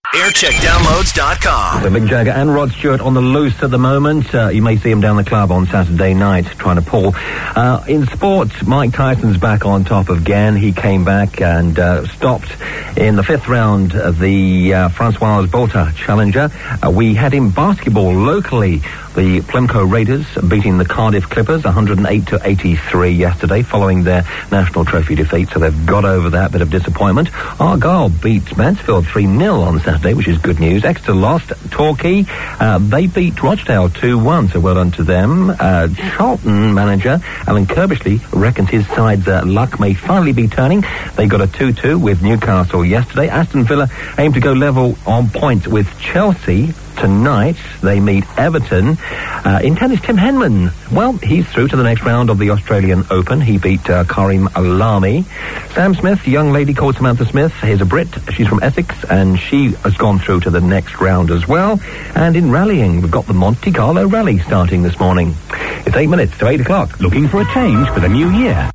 aircheckdownloads.com. The Mick Jagger and Rod Stewart on the loose at the moment. You may see him down the club on Saturday night trying to pull. In sports, Mike Tyson's back on top again. He came back and stopped in the fifth round of the Francois Botha Challenger. We had in basketball locally, the Plimco Raiders beating the Cardiff Clippers 108-83 yesterday following their National Trophy defeat, so they've got over that bit of disappointment. Argyle beat Mansfield 3-0 on Saturday, which is good news. Exeter lost. Torquay, they beat Rochdale 2-1, so well done to them. Charlton manager Alan Kirbishley reckons his side's luck may finally be turning. They got a 2-2 with Newcastle yesterday. Aston Villa aim to go level on points with Chelsea. Tonight, they meet Everton. In tennis, Tim Henman, well, he's through to the next round of the Australian Open. He beat Karim Alami. Sam Smith, young lady called Samantha Smith, here's a Brit. She's from Essex, and she has gone through to the next round as well. And in rallying, we've got the Monte Carlo Rally starting this morning. It's 8 minutes to 8 o'clock. Looking for a change for the new year?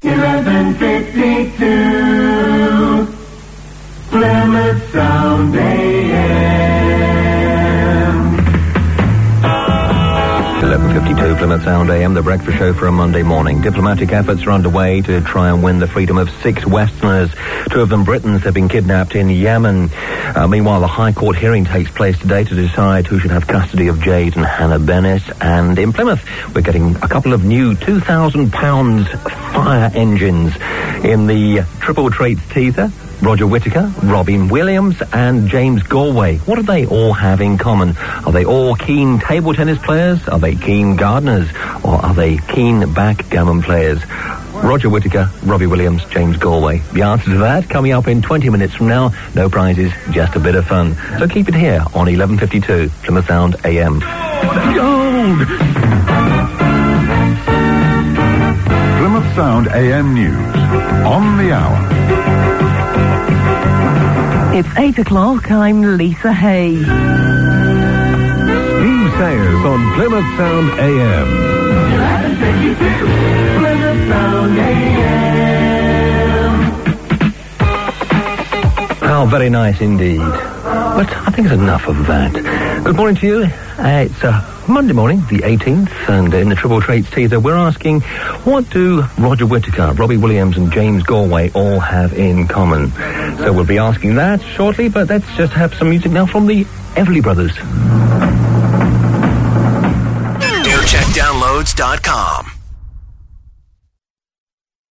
11:52 Plymouth Sound AM. 11:52 Plymouth Sound AM, the breakfast show for a Monday morning. Diplomatic efforts are underway to try and win the freedom of 6 Westerners. 2 of them Britons have been kidnapped in Yemen. Meanwhile, the High Court hearing takes place today to decide who should have custody of Jade and Hannah Bennett. And in Plymouth, we're getting a couple of new £2,000 fire engines in the Triple Traits teaser. Roger Whittaker, Robin Williams, and James Galway. What do they all have in common? Are they all keen table tennis players? Are they keen gardeners? Or are they keen backgammon players? Roger Whittaker, Robbie Williams, James Galway. The answer to that coming up in 20 minutes from now. No prizes, just a bit of fun. So keep it here on 11:52 Plymouth Sound AM. Gold! Plymouth Sound AM News. On the hour. It's 8 o'clock. I'm Lisa Hay. Steve Sayers on Plymouth Sound AM. 11:52 Plymouth Sound AM. How very nice indeed. But I think it's enough of that. Good morning to you. It's Monday morning, the 18th, and in the Triple Traits teaser, we're asking, what do Roger Whittaker, Robbie Williams, and James Galway all have in common? So we'll be asking that shortly, but let's just have some music now from the Everly Brothers. aircheckdownloads.com.